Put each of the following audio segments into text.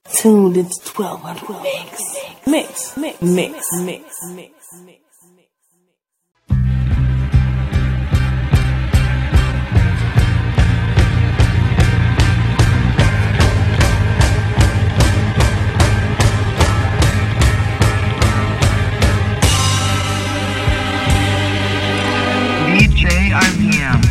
Tuned into 1200 mix. DJ RPM.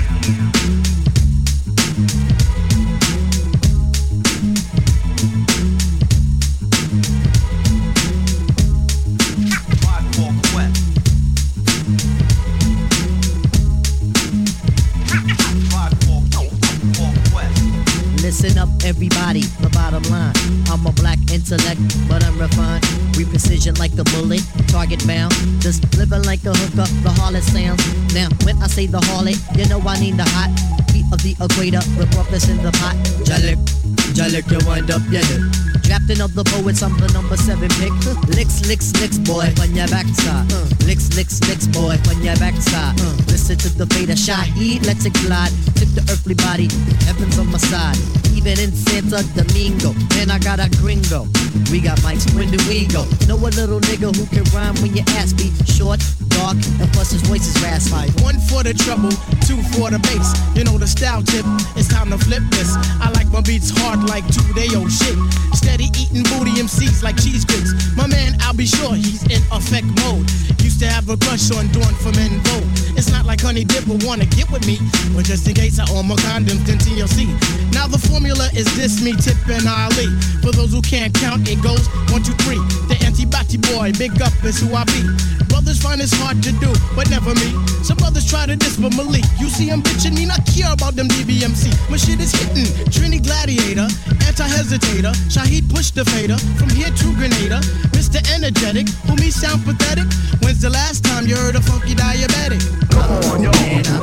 Listen up, everybody, the bottom line. I'm a black intellect, but I'm refined. We precision like a bullet, target bound. Just living like a hooker, the harlot sounds. Now, when I say the harlot, you know I need the hot heat of the equator with breakfast in the pot. Jalik, you wind up your hip. Drafting of the poets, I'm the number 7 pick. Licks, boy, on your backside. Licks, boy, on your backside. Listen to the fate of Shaheed, let's it glide. Tip the earthly body, heaven's on my side. Even in Santo Domingo, man, I got a gringo. We got mics, when do we go? Know a little nigga who can rhyme when you ask me. Short, dark, and plus his voice is raspy. 1 for the trouble, 2 for the bass. You know the style tip, it's time to flip this. I like my beats hard like 2-day-old shit. Steady eating booty MCs like cheese grits. My man, I'll be sure he's in effect mode. Used to have a crush on Dawn from En Vogue. It's not like Honey Dip will wanna get with me, but just in case I own my condoms, then TLC. Now the formula is this, me, Tip, and Ali. For those who can't count, it goes 1, 2, 3. The anti-body boy, big up is who I be. Brothers find it's hard to do, but never me. Some brothers try to diss, but Malik, you see him bitching me, not care about them DBMC. My shit is hitting, Trini Gladiator, anti-hesitator, Shaheed push the fader, from here to Grenada. Mr. Energetic, who me sound pathetic. When's the last time you heard a funky diabetic? Come on, yo.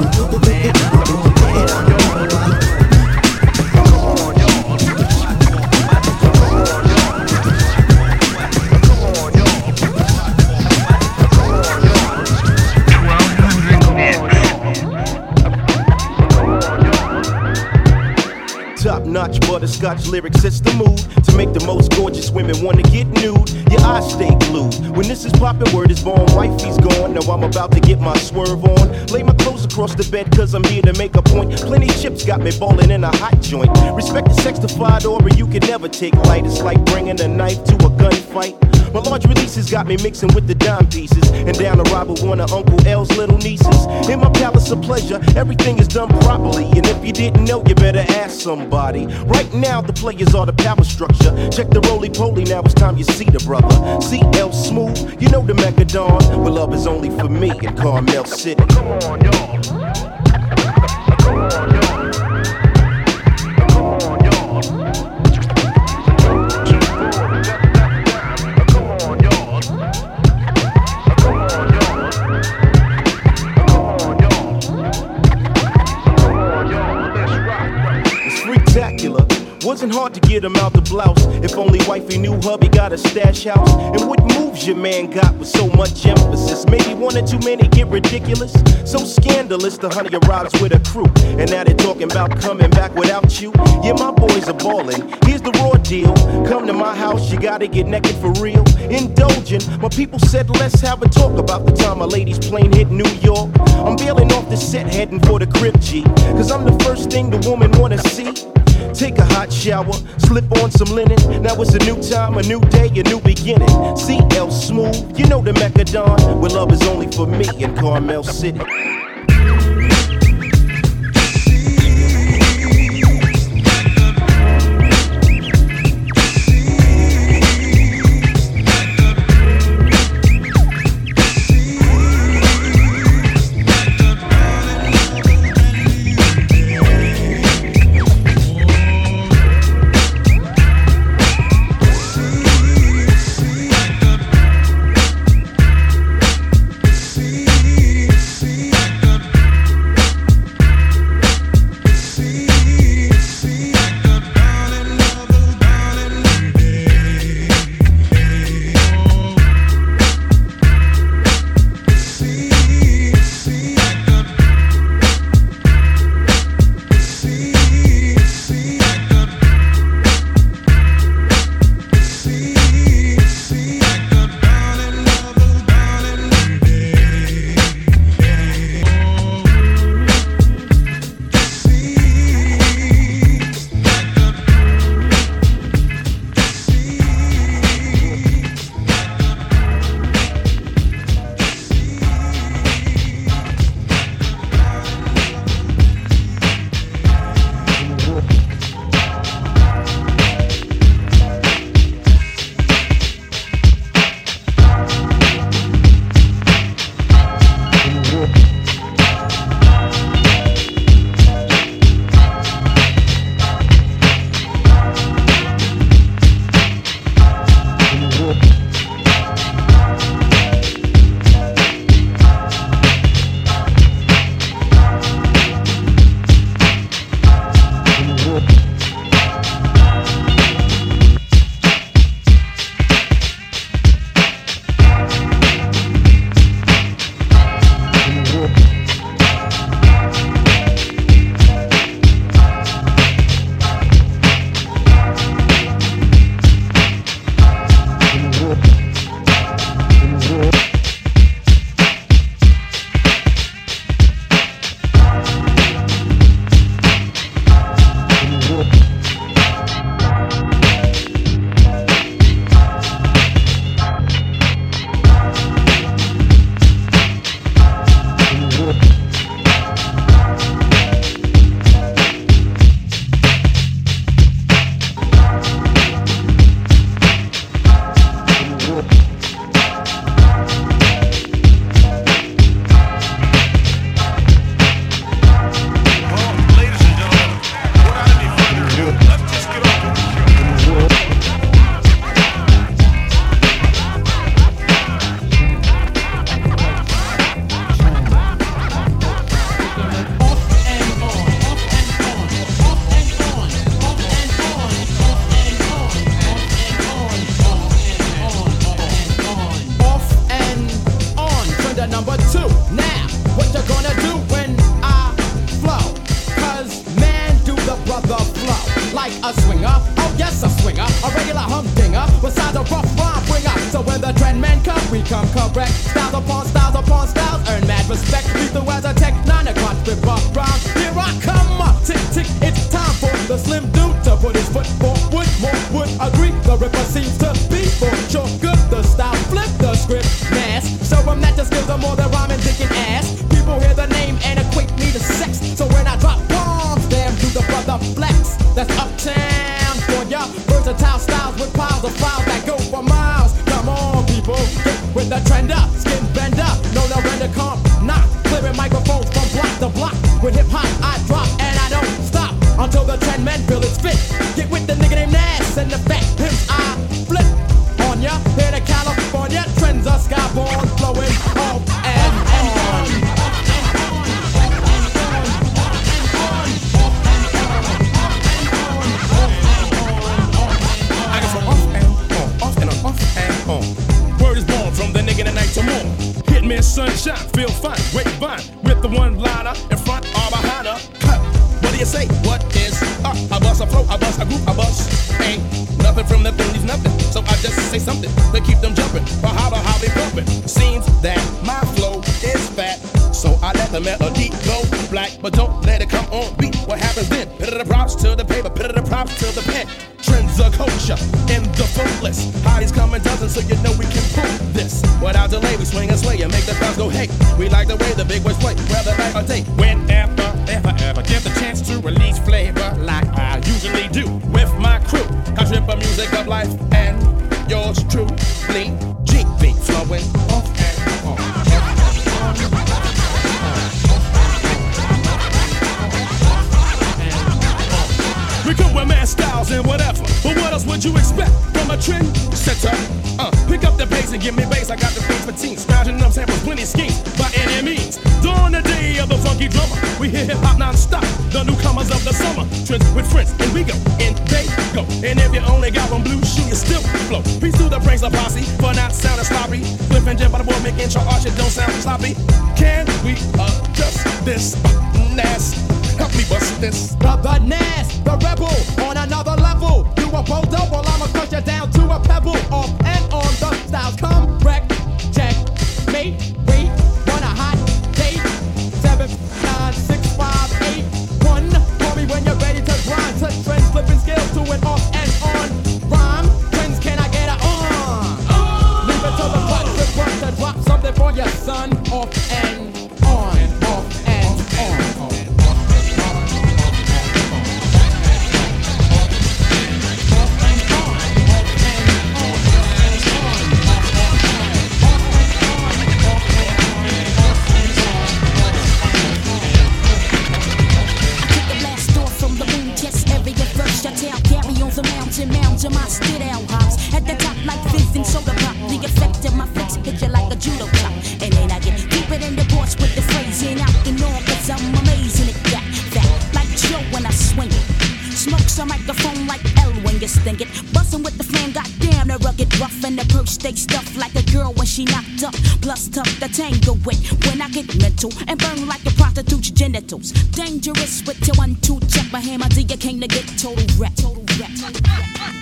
Top-notch butterscotch lyrics sets the mood to make the most gorgeous women want to get nude. Your eyes stay glued. When this is poppin', word is born, wifey's gone. Now I'm about to get my swerve on. Lay my clothes across the bed cause I'm here to make a point. Plenty chips got me ballin' in a hot joint. Respect the sexified aura, you can never take light. It's like bringing a knife to a gunfight. My large releases got me mixing with the dime pieces. And down to rob with one of Uncle L's little nieces. In my palace of pleasure, everything is done properly. And if you didn't know, you better ask somebody. Right now, the players are the power structure. Check the roly-poly, now it's time you see the brother. CL Smooth, you know the Macadon. Well, love is only for me in Carmel City. Come on, y'all. Come on, y'all. Come on, y'all. Come on, y'all. Come on, y'all. Come on, y'all. Come on, y'all. Let's rock. It's freaktacular. Wasn't hard to get him out the blouse. If only wifey knew hubby got a stash house. And what moves your man got with so much emphasis. Maybe one or too many get ridiculous. So scandalous, the honey arrives with a crew. And now they're talking about coming back without you. Yeah, my boys are ballin'. Here's the raw deal. Come to my house, you gotta get naked for real. Indulgent, my people said let's have a talk about the time my lady's plane hit New York. I'm bailing off the set, heading for the crib, G. Cause I'm the first thing the woman wanna see. Take a hot shower, slip on some linen. Now it's a new time, a new day, a new beginning. CL Smooth, you know the Macadon. Where love is only for me in Carmel City. regular humdinger, besides a rough rhyme bringer. So when the trend men come, we come correct. Styles upon styles upon styles, earn mad respect. Lethal as a tech, 9 o'clock, with rock rhymes. Here I come up, tick tick, it's time for the slim dude to put his foot forward. More would agree, the ripper seems to be for sure good. The style flip the script, mass. Show them that the skills are more than rhyming, dicking ass. People hear the name and equate me to sex. So when I drop bombs, damn you the brother flex. That's uptown for ya. Versatile styles with piles of files that go for miles. Come on, people, get with the trender, skin bender. No render comp, knock, clearing microphones from block to block. With hip hop, I drop and I don't stop until the trend men feel it's fit. Get with the nigga named Nas and the fat pimps I flip on ya. Here to California, trends are skyborn, flowing off and on. I get from off and on. Word is born from the nigga tonight to morn. Hit me sunshine, feel fine, grapevine with the one liner in front or behind her. What do you say? What is up? I bust a flow, I bust a group, I bust. Ain't nothing from nothing leaves nothing. So I just say something to keep them jumping. Or how they pumping. Seems that my flow is fat. So I let the melody go black, but don't let it come on beat. What happens then? Put the props to the paper, put the props to the pen. Trends of culture in the fullest. Hotties come in dozens, so you know we can pull this. Without delay, we swing and sway and make the crowds go hey. We like the way the big boys play, whether night or day. Whenever, ever get the chance to release flavor like I usually do with my crew. I trip the music of life and yours truly, GB flowing off and on. We come with mad styles and whatever, but what else would you expect from a trend setter? Pick up the pace and give me bass. I got the face for teens, scrounging up samples, plenty schemes by any means. During the day of the funky drummer, we hear hip hop non-stop. The newcomers of the summer, trends with friends, and we go and they go. And if you only got one blue shoe, you still flow. Peace to the praise of posse for not sounding sloppy. Flip and jump by the board, making sure our shit don't sound sloppy. Can we adjust this nasty? Help me bust this. Brother Nas, the rebel, on another level. You a bulldozer, well I'ma crush you down to a pebble. Off and on the styles come wreck, check, mate, wait, want a hot date. 7, 9, 6, 5, 8, 1. Call me when you're ready to grind. Touch trends, flipping scales to an off and on. Rhyme, trends, can I get it on? Leave it to the clutch, flip one to drop something for your son. Off and on, off and on. Mounds of my spit out hops at the top like fizz and soda pop. The effect of my flicks hit you like a judo chop. And then I get deep it in the porch with the phrasing out the norm, cause I'm amazing at that like Joe when I swing it. Smokes a microphone like L when you sting it. Bustin' with the flame, goddamn the rugged rough. And the perch stay stuffed like a girl when she knocked up. Plus tough to tangle with when I get mental. And burn like a prostitute's genitals. Dangerous with your 1-2 check. My hammer till you came to get total wreck. Total wreck. Total wreck.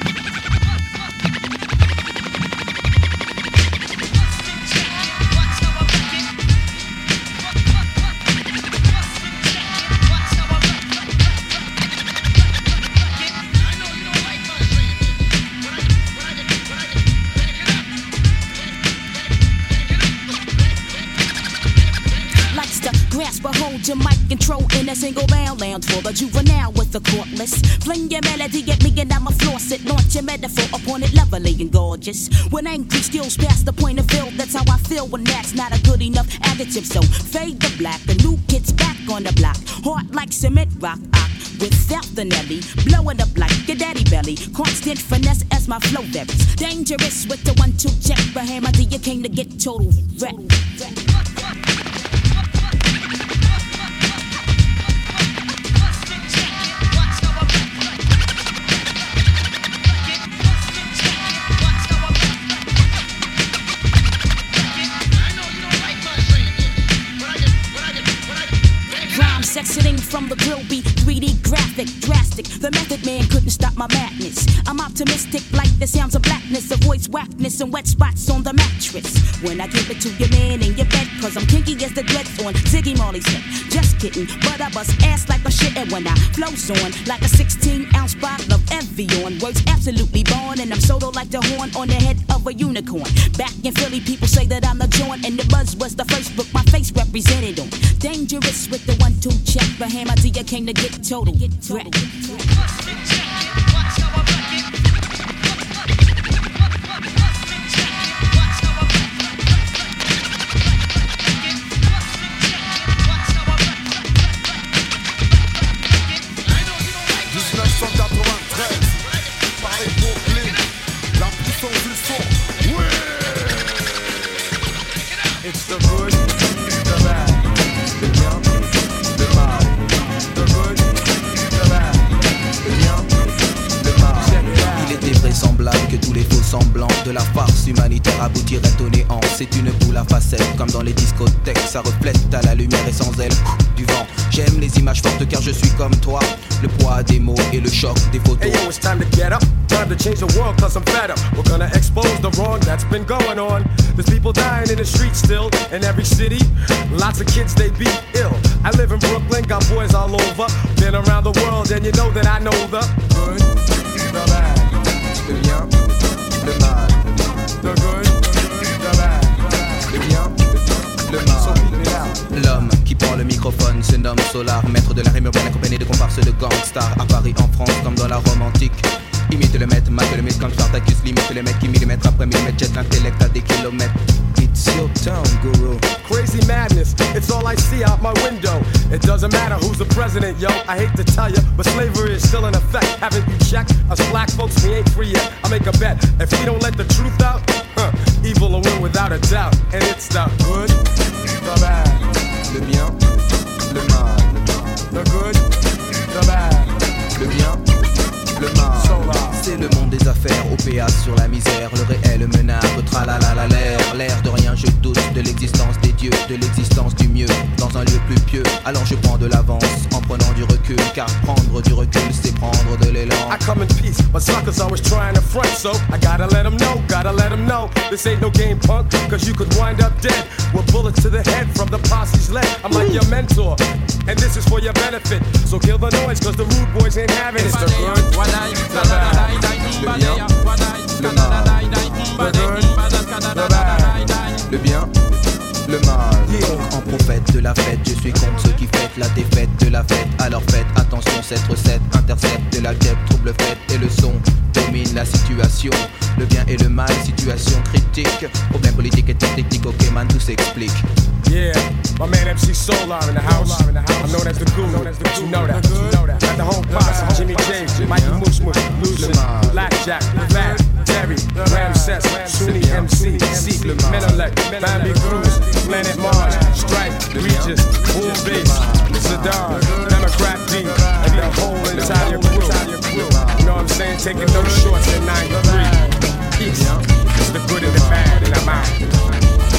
Hold your mic control in a single bound lounge for the juvenile with the courtless. Fling your melody at me and I'ma floss it. Launch your metaphor upon it, lovely and gorgeous. When angry skills past the point of ill, that's how I feel when that's not a good enough adjective. So fade the black, the new kid's back on the block. Hard like cement rock, without the Nelly. Blowing up like your daddy belly. Constant finesse as my flow varies. Dangerous with the 1-2 check. But hammer till you came to get total wreck. Exiting from the grill be 3D graphic, drastic. The method man couldn't stop my madness. I'm optimistic like the sounds of blackness, avoids whackness and wet spots on the mattress. When I give it to your man in your bed, cause I'm kinky as the dreads on Ziggy Marley's head. Just kidding, but I bust ass like a shit, and when I flows on like a 16-ounce bottle of Evian. Words absolutely born, and I'm solo like the horn on the head of a unicorn. Back in Philly, people say that I'm the joint, and the Buzz was the first book my face represented on. Dangerous with the 1-2 check, but Hammer D came to get total. It's the good, the bad, the bien, le mal. The good, the bad, le bien, le mal. Il était vraisemblable que tous les faux semblants de la farce humanitaire aboutiraient au néant. C'est une boule à facettes comme dans les discothèques. Ça reflète à la lumière et sans elle du vent. J'aime les images fortes car je suis comme toi. Le poids des mots et le choc des photos. Hey yo, it's time to get up. Time to change the world cause I'm fed up. We're gonna expose the wrong that's been going on. There's people dying in the streets still. In every city, lots of kids they be ill. I live in Brooklyn, got boys all over. Been around the world and you know that I know the good, the bad, le bien, le mal. The good, the bad, le bien, le mal. L'homme qui prend le microphone se nomme Solar, maître de la rime urbaine accompagné de comparses de gangsters. À Paris, en France, comme dans la Rome antique. Imite le maître, mate le mythe comme Spartacus. Limite le mec qui millimètre après millimètre jette l'intellect à des kilomètres. It's your town, guru. Crazy madness, it's all I see out my window. It doesn't matter who's the president, yo. I hate to tell you, but slavery is still in effect. Haven't you checked? Us black folks, we ain't free yet. I make a bet, if we don't let the truth out, evil will win without a doubt. And it's the good, the bad, le bien, le mal. The good, the bad, le bien, le mal. C'est le monde des affaires, OPA sur la misère. Le réel menard, tralala l'air de rien, je doute de l'existence des dieux, de l'existence du mieux dans un lieu plus pieux. Alors je prends de l'avance en prenant du recul, car prendre du recul c'est prendre de l'élan. I come in peace, but suckers always trying to front, so I gotta let them know, this ain't no game, punk, cause you could wind up dead with bullets to the head from the posse's lead. I'm like your mentor, and this is for your benefit, so kill the noise cause the rude boys ain't having it. It's the good, the bad, le bien, le mal. The good, the bad, le bien, le mal. Donc en prophète de la fête, je suis contre ceux qui fêtent la défaite de la fête. Alors faites attention, cette recette intercepte la guêpe, trouble fête et le son domine la situation. Le bien et le mal, situation critique. Problème politique et technique, ok man, tout s'explique. Yeah, my man MC Solar in the house. I'm known as the guru, you know that. Got the whole posse, Jimmy James, Mikey Moose, Lucid, Blackjack, Matt, Terry, Ramses, Sunni MC, Seek, Menelec, Bambi Cruz, Planet Mars, Stripe, Regis, Boom Bass, Saddam, Democrat D, and the whole entire crew. You know what I'm saying? Taking no shorts in 93. Peace. It's the good and the bad, and I'm out.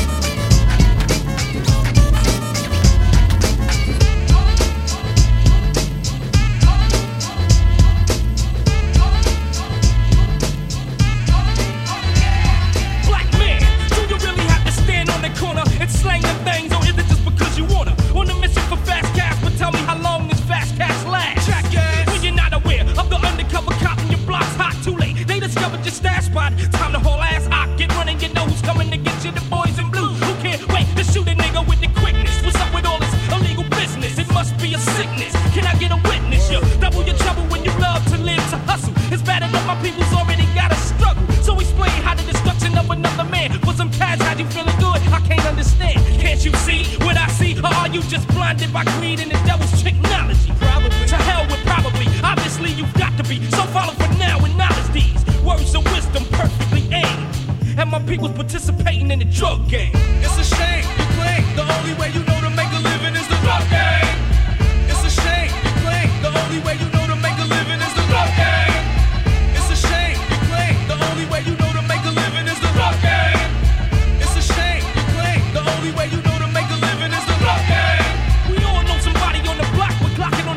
Time to haul ass out, get running, you know who's coming to get you, the boys in blue. Who can't wait to shoot a nigga with the quickness? What's up with all this illegal business? It must be a sickness. Can I get a witness? You double your trouble when you love to live, to hustle. It's bad enough my people's already gotta struggle. So explain how the destruction of another man for some cash had you feeling good? I can't understand. Can't you see what I see? Or are you just blinded by greed and the devil's technology? Probably. To hell with probably. Obviously you've got to be. So follow for now and knowledge these words of wisdom perfectly aimed. And my people's participating in the drug game. It's a shame you claim the only way you know to make a living is the drug game. It's a shame you claim the only way you know to make a living is the drug game. It's a shame you claim the only way you know to make a living is the drug game. It's a shame you claim the only way you know to make a living is the drug game. We all know somebody on the block with Glockin' on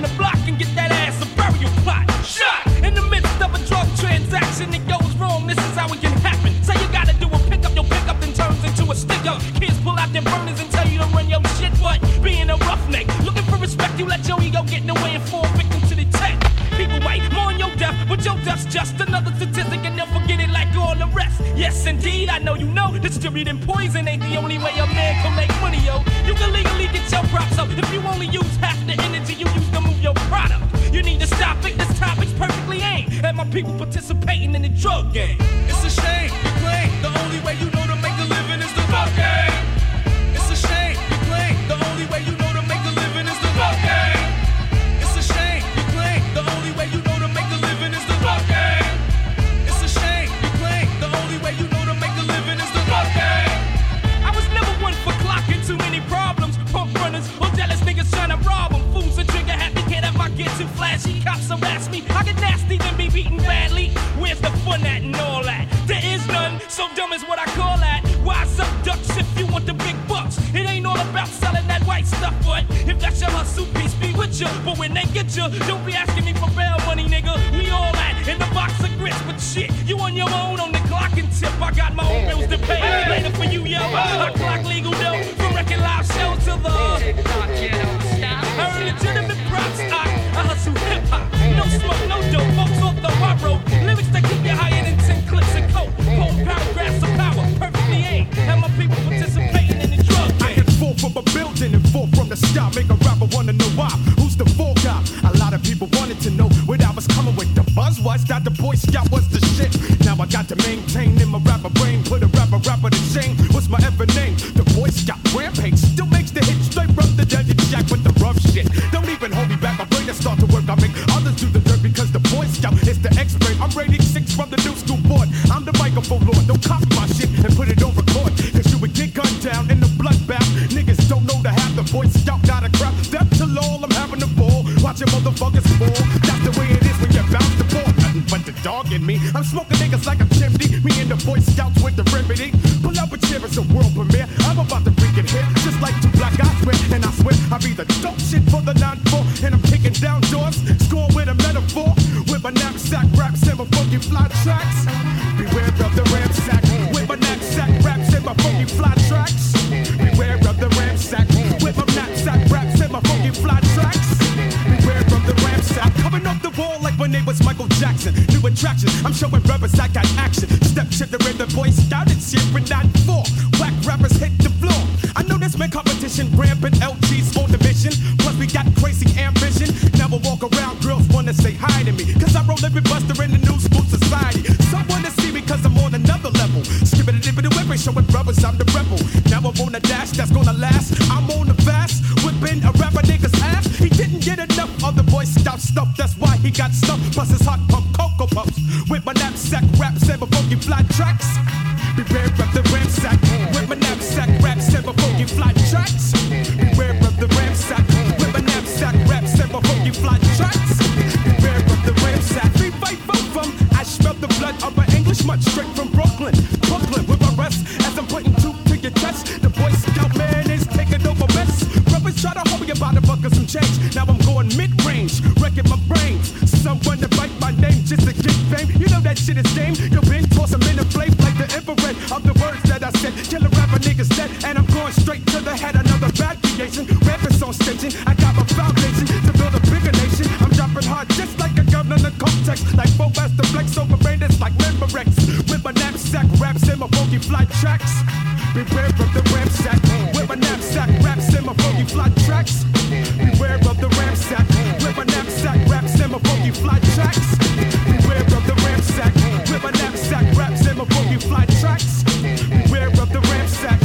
arrest. Yes, indeed, I know you know. Distributing poison ain't the only way a man can make money, yo. You can legally get your props up if you only use half the energy you use to move your product. You need to stop it. This topic's perfectly aimed at my people participating in the drug game. It's a shame you claim the only way you know to make a living is the drug game. It's a shame you claim the only way you know to make a living is the drug game. It's a shame you claim the only way you know to make a living is the drug game. It's a shame you claim the only way you know to make a living is the drug game. I was never one for clocking too many problems. Pump runners or jealous niggas trying to rob them. Fools and trigger happy, can't have my get too flashy. Cops harass me, I get nasty and be beaten badly. Where's the fun at and all that? There is none, so dumb is what I call that. Wise up, ducks, if you want the big bucks. It ain't all about selling that white stuff, but if that's your hustle, peace be with you. But when they get you, don't be asking me for bail money, nigga. We all at in the box of grits, but shit, you on your own on the clock and tip. I got my own bills to pay. Later for you, yo. I clock legal dough from wrecking live shows to the I earn legitimate props. I hustle hip hop. No smoke, no dope. Folks off the I wrote lyrics that keep you higher than 10 clips and coke. Whole paragraphs of power, perfectly aimed. And my people participating in the drug game. I hit 4 from a building and 4 from the sky. Make a rapper wanna know why. Who's the 4 guy? A lot of people wanted to know where I was coming with. The buzz was that the Boy Scout was the shit. Now I got to maintain in my rapper brain. Put a rapper to shame. What's my ever name? The Boy Scout Rampage still makes the hit straight from the Deadly Jack with the rough shit. Don't even hold me back. My brain has start to work. I make others do the dirt because the Boy Scout is the expert. I'm rating 6 from the new school board. I'm the microphone lord. Don't copy my shit and put it on record. Cause you would get gunned down in the bloodbath. Niggas don't know to have the Boy Scout got a crap. Death to all, I'm having a ball. Watch your motherfuckers fall. That's the way it is when you bounce the ball. Nothing but the dog in me. I'm smoking niggas like a chimney. Me and the Boy Scouts with the remedy. Pull up a chair, it's a world premiere. I'm about to freaking hit. Just like 2 black guys swear. And I swear I'll be the dope shit for the 9-4. And I'm kicking down doors. Score with a metaphor. With my knapsack raps and my funky fly tracks. Beware of the ramsack. With my knapsack raps and my funky fly tracks. Beware of the ramsack. With my knapsack raps and my funky fly tracks. Beware of the ramsack. Coming off the wall like when they was Michael Jackson. New attraction. I'm showing brothers I got action. Step to the rhythm, Boy Scout and shit with 9-4. Whack rappers hit the floor. I know there's been competition, rampant LG's on the mission. Plus we got crazy ambition. Now I walk around, girls wanna say hi to me. Cause I roll every buster in the new school society. Some wanna see me cause I'm on another level. Skipping a dip in the whip and showing brothers I'm the rebel. Now I'm on a dash that's gonna last. I'm on the fast, whipping a rapper nigga's ass. He didn't get enough of the Boy Scout stuff. That's why he got stuffed. Plus his hot pump Cocoa Puffs. With my knapsack raps and my funky fly tracks. Beware of the ramsack. With my knapsack raps and my funky fly tracks. Beware of the ramsack. With my knapsack raps and my funky fly tracks. Beware of the ramsack. 3 fight both of 'em. I smell the blood of an Englishman straight from Brooklyn. Brooklyn with my rest as I'm putting 2 to your chest. The Boy Scout man is taking over mess. Brothers try to hold me about a buck of some change. Now I'm going mid-range, wrecking my brains. Someone to bite my name just to get fame. You know that shit is game. You've been tossing in a flame like the infrared of the words that I said. Kill a rapper niggas dead, and I'm going straight to the head. Another bad creation. Rappers on staging. I got my foundation to build a bigger nation. I'm dropping hard just like a gun in the context. Like Bo Master Flex over bandits like Limberex. With my knapsack raps and my funky fly tracks. Beware of the ramsack. With my knapsack raps and my funky fly tracks. Beware of the ramsack. With my knapsack raps and my funky fly tracks. Beware of the ramsack. With my knapsack raps and my funky fly tracks. Beware of the ramsack.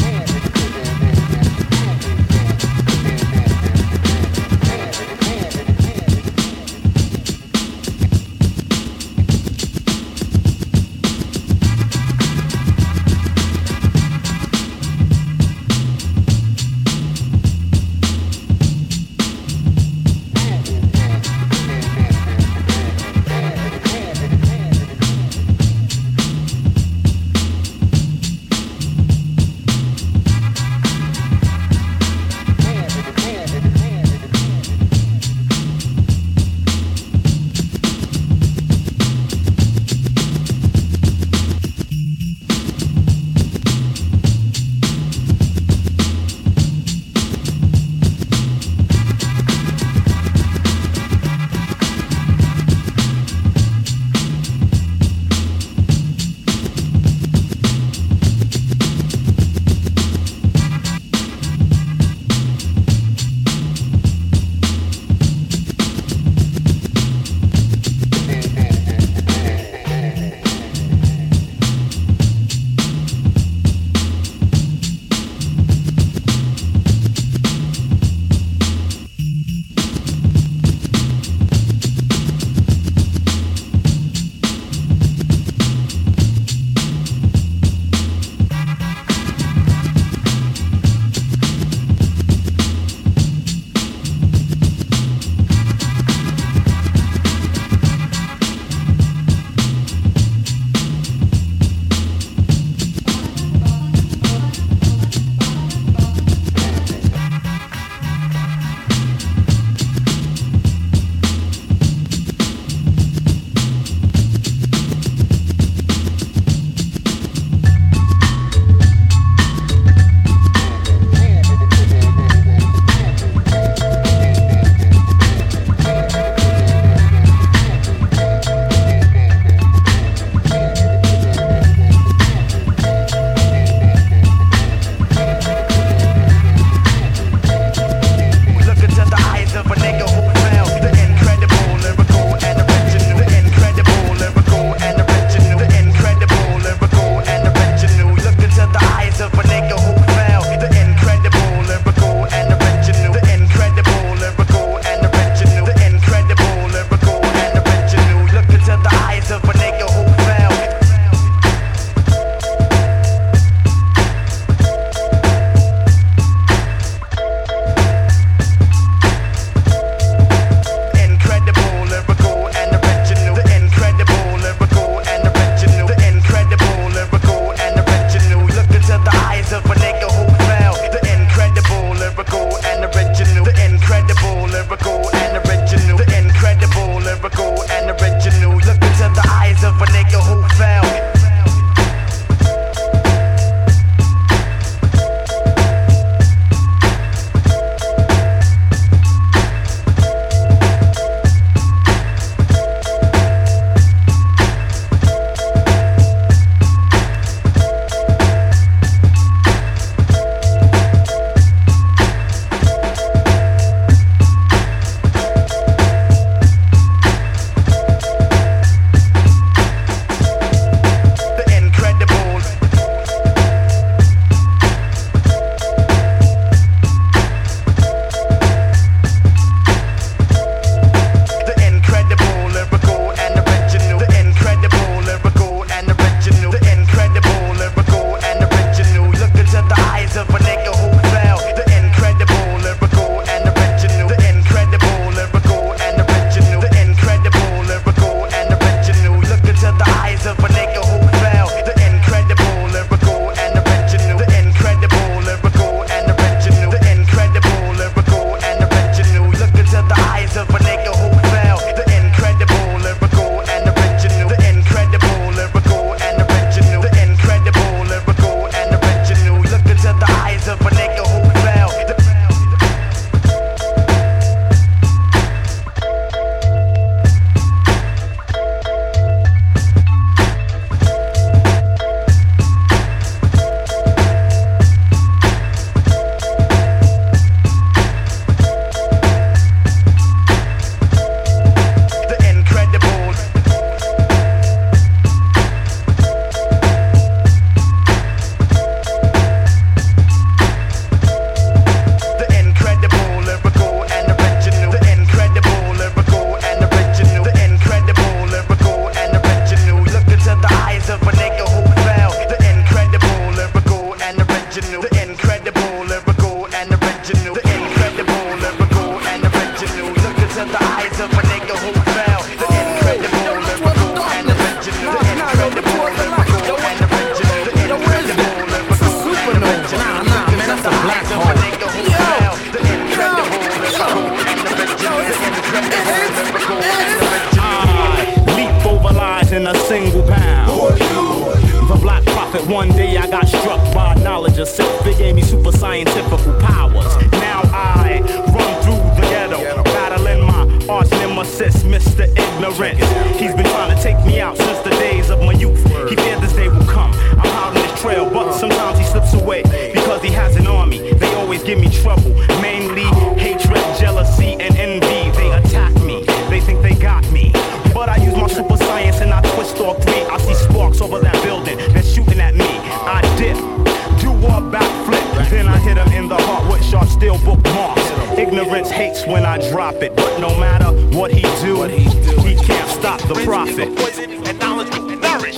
single pound. The Black Prophet, one day I got struck by knowledge of self. It gave me super scientific powers. Now I run through the ghetto, battling my arch nemesis, Mr. Ignorance. He's been trying to take me out since the days of my youth. He feared this day will come. I'm out on his trail, but sometimes he slips away because he has an army. They always give me trouble, mainly hatred, jealousy, and envy. They attack me, they think they got me, but I use my super science and I twist all three. I see sparks over that building, they're shooting at me. I dip, do a backflip, then I hit him in the heart with sharp steel bookmarks. Ignorance hates when I drop it, but no matter what he do, he can't stop the prophet. Poison and knowledge will nourish.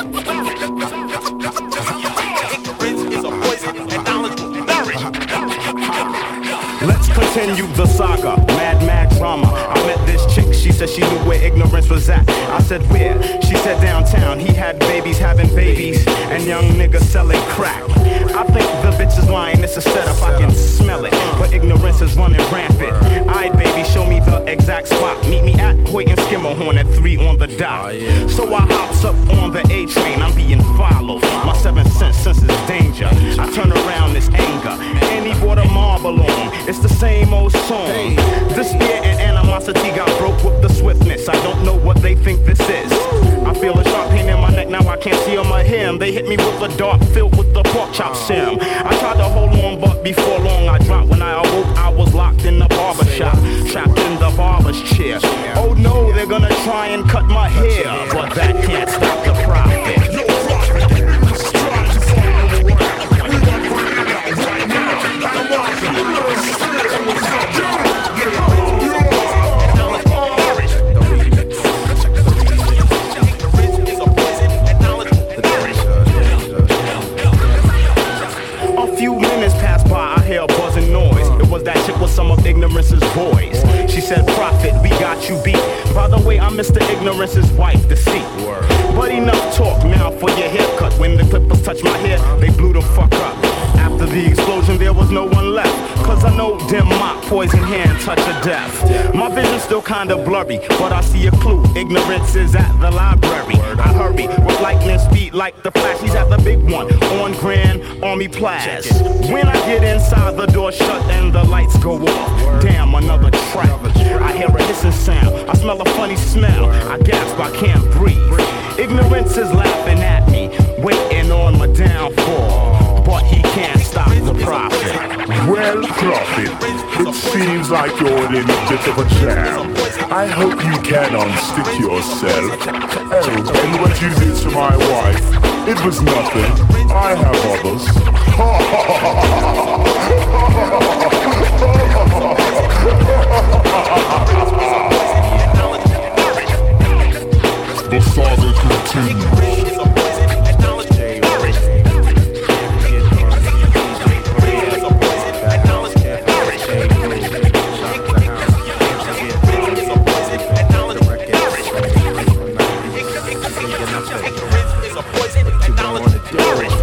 Ignorance is a poison and knowledge will nourish. Let's continue the saga, mad drama. I met this chick, she said she knew where ignorance was at. I said where? She said downtown. He had babies having babies, and young niggas selling crack. I think the bitch is lying, it's a setup, I can smell it, but ignorance is running rampant. Aight baby, show me the exact spot. Meet me at Hoyt and Skimmerhorn at 3 on the dot. So I hops up on the A train, I'm being followed. My 7th sense senses danger. I turn around, this anger, and he brought a marble on. It's the same old song. This fear and animosity got broke with the swiftness. I don't know what they think this is. I feel a sharp pain in my neck, now I can't see on my hem. They hit me with a dart filled with the pork chop sim. I tried to hold on, but before long I dropped. When I awoke, I was locked in the barber shop, trapped in the barber's chair. Oh no, they're gonna try and cut my hair, but that can't stop the prophet. That chick was some of Ignorance's boys. She said, Prophet, we got you beat. By the way, I'm Mr. Ignorance's wife, deceit. But enough talk now for your haircut. When the clippers touched my hair, they blew the fuck up. After the explosion, there was no one left. Cause I know dim mop, poison hand, touch of death. My vision's still kinda blurry, but I see a clue. Ignorance is at the library. I hurry with lightning speed like the Flash. He's at the big one on Grand Army Place. When I get inside, the door shut and the lights go off. Damn, another trap. I hear a hissing sound. I smell a funny smell. I gasp, I can't breathe. Ignorance is laughing at me, waiting on my downfall. But he can't stop the prophet. Well, Prophet, it seems like you're in a bit of a jam. I hope you can unstick yourself. Oh, and what you did to my wife, it was nothing. I have others. The saga continues. Ignorance is a poison and knowledge is a poison and knowledge is a poison.